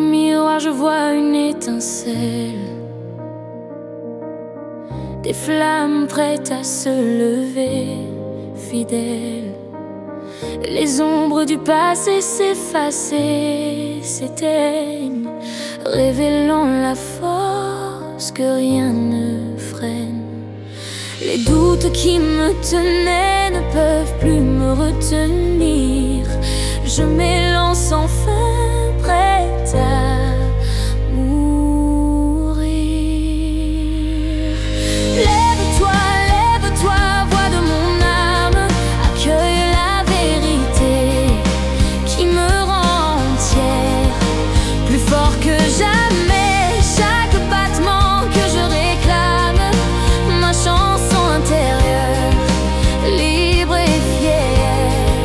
miroir, je vois une étincelle, des flammes prêtes à se lever, fidèles. Les ombres du passé s'effacent et s'éteignent, révélant la force que rien ne freine. Les doutes qui me tenaient ne peuvent plus me retenir. Je m'élance enfin, prête à mourir. Lève-toi, lève-toi, voix de mon âme, accueille la vérité qui me rend entière, plus fort que jamais. Chaque battement que je réclame, ma chanson intérieure, libre et fière.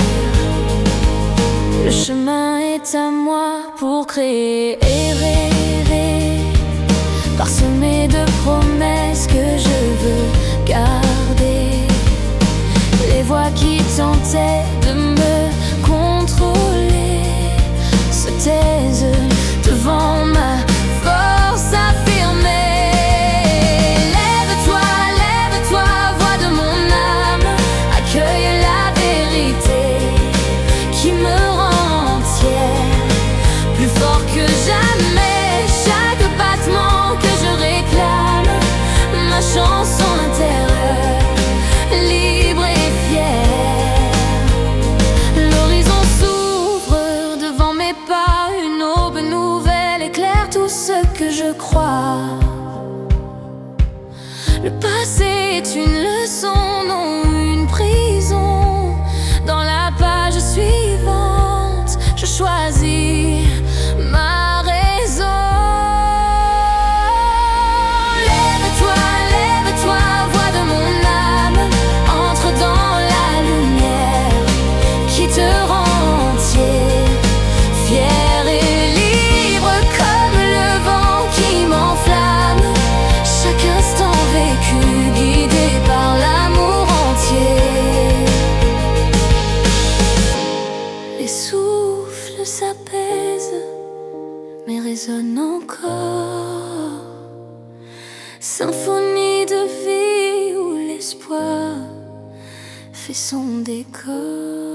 Le chemin est à moi pour créer et rêver, parsemé de promesses que je veux garder. Les voix qui tentaient de me contrôler se taisent devant ma force affirmée. Lève-toi, lève-toi, voix de mon âme, accueille la vérité qui me rend entière, plus fort que jamais. Chaque battement que je réclame, ma chanson intérieure, libre et fière. L'horizon s'ouvre devant mes pas, une aube nouvelle éclaire tout ce que je crois. Le passé est une leçon, non une prison. Dans la page suivante, je choisis ma raison. Lève-toi, lève-toi, voix de mon âme, entre dans la lumière qui te rend entier, fier et libre comme le vent qui m'enflamme. Chaque instant vécu, guidé par l'amour entier. Les souffles s'apaisent, mais résonnent encore. Symphonie de vie où l'espoir fait son décor.